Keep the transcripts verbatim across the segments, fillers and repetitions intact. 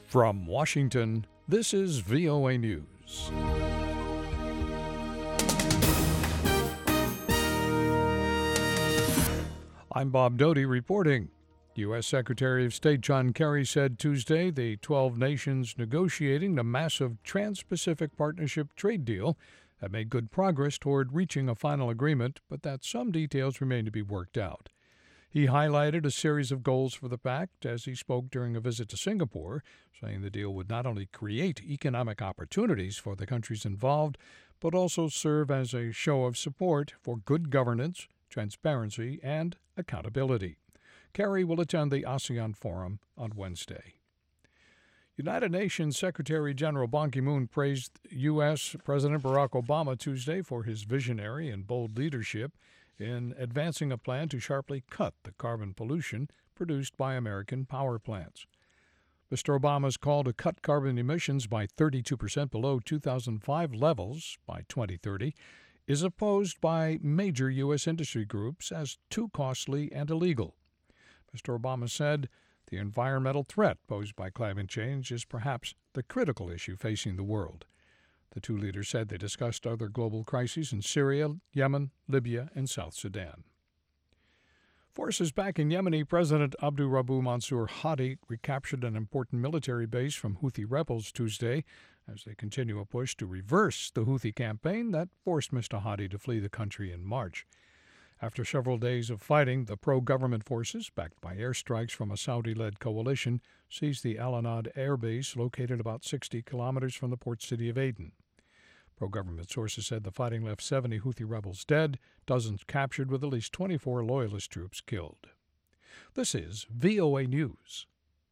From Washington, this is V O A News. I'm Bob Doty reporting. U S. Secretary of State John Kerry said Tuesday the twelve nations negotiating the massive Trans-Pacific Partnership trade deal have made good progress toward reaching a final agreement, but that some details remain to be worked out. He highlighted a series of goals for the pact as he spoke during a visit to Singapore, saying the deal would not only create economic opportunities for the countries involved, but also serve as a show of support for good governance, transparency, and accountability. Kerry will attend the ASEAN Forum on Wednesday. United Nations Secretary General Ban Ki-moon praised U S. President Barack Obama Tuesday for his visionary and bold leadership in advancing a plan to sharply cut the carbon pollution produced by American power plants. Mister Obama's call to cut carbon emissions by thirty-two percent below two thousand five levels by twenty thirty is opposed by major U S industry groups as too costly and illegal. Mister Obama said the environmental threat posed by climate change is perhaps the critical issue facing the world. The two leaders said they discussed other global crises in Syria, Yemen, Libya, and South Sudan. Forces backing Yemeni President Abdu Rabu Mansur Hadi recaptured an important military base from Houthi rebels Tuesday as they continue a push to reverse the Houthi campaign that forced Mister Hadi to flee the country in March. After several days of fighting, the pro-government forces, backed by airstrikes from a Saudi-led coalition, seized the Al-Anad air base located about sixty kilometers from the port city of Aden. Pro-government sources said the fighting left seventy Houthi rebels dead, dozens captured, with at least twenty-four loyalist troops killed. This is V O A News.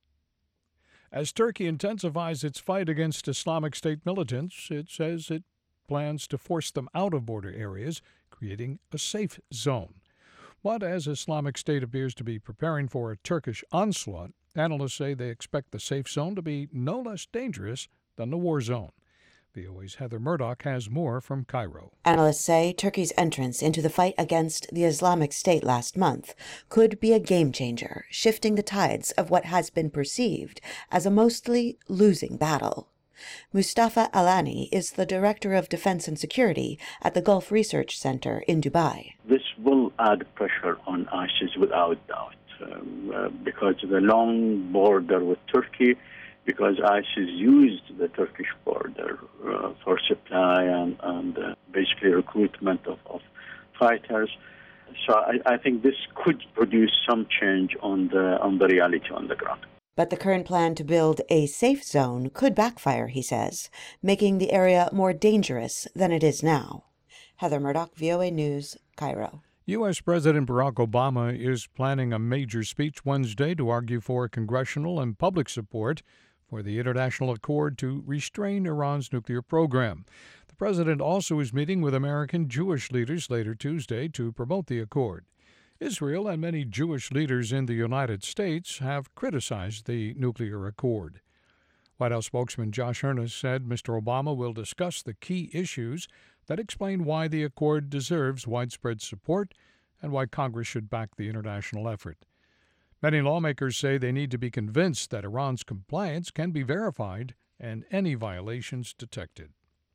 As Turkey intensifies its fight against Islamic State militants, it says it plans to force them out of border areas, creating a safe zone. But as Islamic State appears to be preparing for a Turkish onslaught, analysts say they expect the safe zone to be no less dangerous than the war zone. V O A's Heather Murdoch has more from Cairo. Analysts say Turkey's entrance into the fight against the Islamic State last month could be a game-changer, shifting the tides of what has been perceived as a mostly losing battle. Mustafa Alani is the Director of Defense and Security at the Gulf Research Center in Dubai. This will add pressure on ISIS without doubt, um, uh, because of the long border with Turkey, because ISIS used the Turkish border uh, for supply and, and uh, basically recruitment of, of fighters. So I, I think this could produce some change on the on the reality on the ground. But the current plan to build a safe zone could backfire, he says, making the area more dangerous than it is now. Heather Murdoch, V O A News, Cairo. U S. President Barack Obama is planning a major speech Wednesday to argue for congressional and public support for the international accord to restrain Iran's nuclear program. The president also is meeting with American Jewish leaders later Tuesday to promote the accord. Israel and many Jewish leaders in the United States have criticized the nuclear accord. White House spokesman Josh Earnest said Mister Obama will discuss the key issues that explain why the accord deserves widespread support and why Congress should back the international effort. Many lawmakers say they need to be convinced that Iran's compliance can be verified and any violations detected.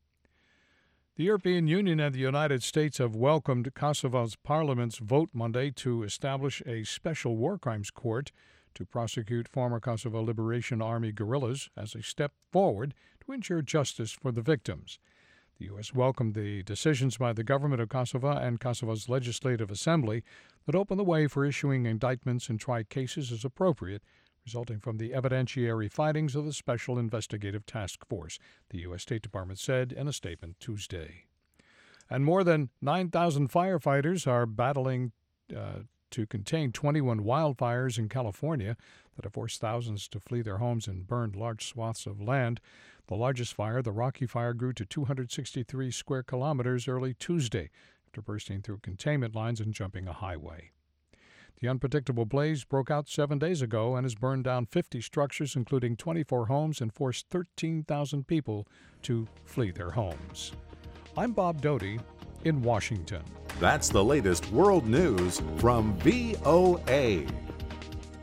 The European Union and the United States have welcomed Kosovo's parliament's vote Monday to establish a special war crimes court to prosecute former Kosovo Liberation Army guerrillas as a step forward to ensure justice for the victims. The U S welcomed the decisions by the government of Kosovo and Kosovo's Legislative Assembly that open the way for issuing indictments and try cases as appropriate, resulting from the evidentiary findings of the Special Investigative Task Force, the U S State Department said in a statement Tuesday. And more than nine thousand firefighters are battling uh, to contain twenty-one wildfires in California that have forced thousands to flee their homes and burned large swaths of land. The largest fire, the Rocky Fire, grew to two hundred sixty-three square kilometers early Tuesday after bursting through containment lines and jumping a highway. The unpredictable blaze broke out seven days ago and has burned down fifty structures, including twenty-four homes, and forced thirteen thousand people to flee their homes. I'm Bob Doty in Washington. That's the latest world news from V O A.